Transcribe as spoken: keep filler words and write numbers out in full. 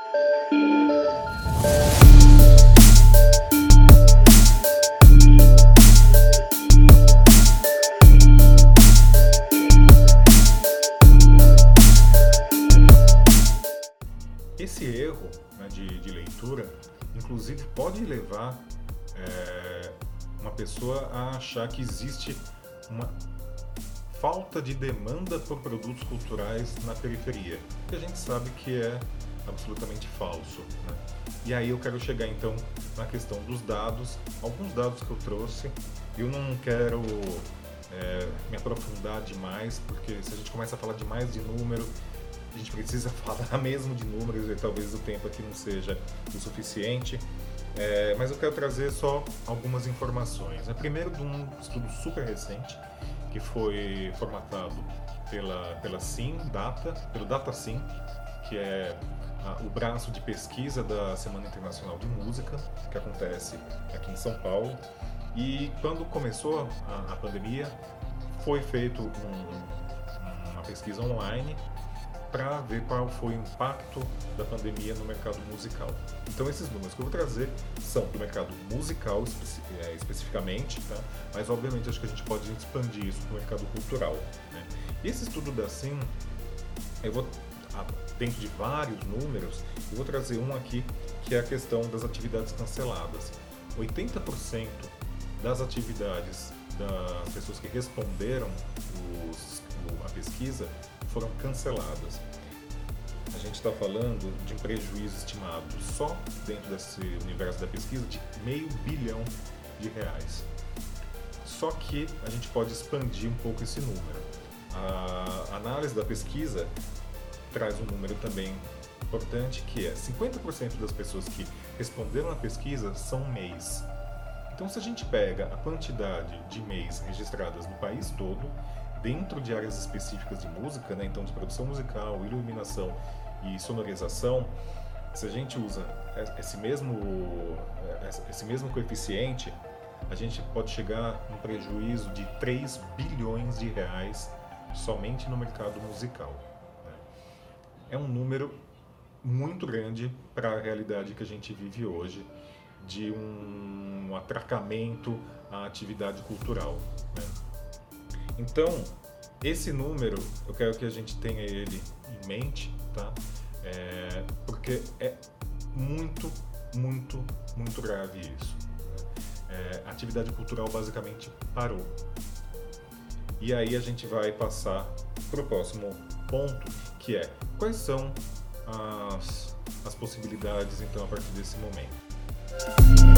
Esse erro, né, de, de leitura, inclusive, pode levar é, uma pessoa a achar que existe uma falta de demanda por produtos culturais na periferia, que a gente sabe que é absolutamente falso, né? E aí eu quero chegar então na questão dos dados, alguns dados que eu trouxe. Eu não quero é, me aprofundar demais, porque se a gente começa a falar demais de número, a gente precisa falar mesmo de números e talvez o tempo aqui não seja o suficiente, é, mas eu quero trazer só algumas informações. É primeiro de um estudo super recente, que foi formatado pela, pela SIM, Data, pelo DataSim, que é a, o braço de pesquisa da Semana Internacional de Música, que acontece aqui em São Paulo. E quando começou a, a pandemia, foi feito um, uma pesquisa online para ver qual foi o impacto da pandemia no mercado musical. Então esses números que eu vou trazer são do mercado musical especi é, especificamente, tá? Mas obviamente acho que a gente pode expandir isso para o mercado cultural, né? E esse estudo da SIM, eu vou, dentro de vários números, eu vou trazer um aqui que é a questão das atividades canceladas. oitenta por cento das atividades das pessoas que responderam os, a pesquisa foram canceladas. A gente está falando de um prejuízo estimado só dentro desse universo da pesquisa de meio bilhão de reais. Só que a gente pode expandir um pouco esse número. A análise da pesquisa traz um número também importante, que é cinquenta por cento das pessoas que responderam à pesquisa são M E Is. Então, se a gente pega a quantidade de M E Is registradas no país todo, dentro de áreas específicas de música, né, então de produção musical, iluminação e sonorização, se a gente usa esse mesmo, esse mesmo coeficiente, a gente pode chegar num prejuízo de três bilhões de reais somente no mercado musical, né? É um número muito grande para a realidade que a gente vive hoje, de um atracamento à atividade cultural, né? Então, esse número, eu quero que a gente tenha ele em mente, tá? É, porque é muito, muito, muito grave isso. É, a atividade cultural basicamente parou. E aí a gente vai passar para o próximo ponto, que é quais são as, as possibilidades, então, a partir desse momento.